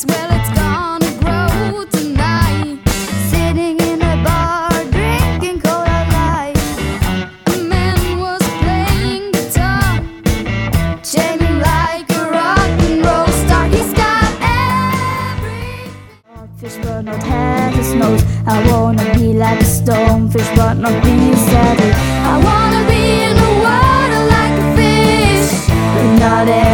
trees, well, it's gonna grow tonight. Sitting in a bar, drinking cola light. A man was playing guitar, jamming like a rock and roll star. He's got everything. Fish but not have his nose. I wanna be like a stonefish but not be sad. I wanna be in the water like a fish, but not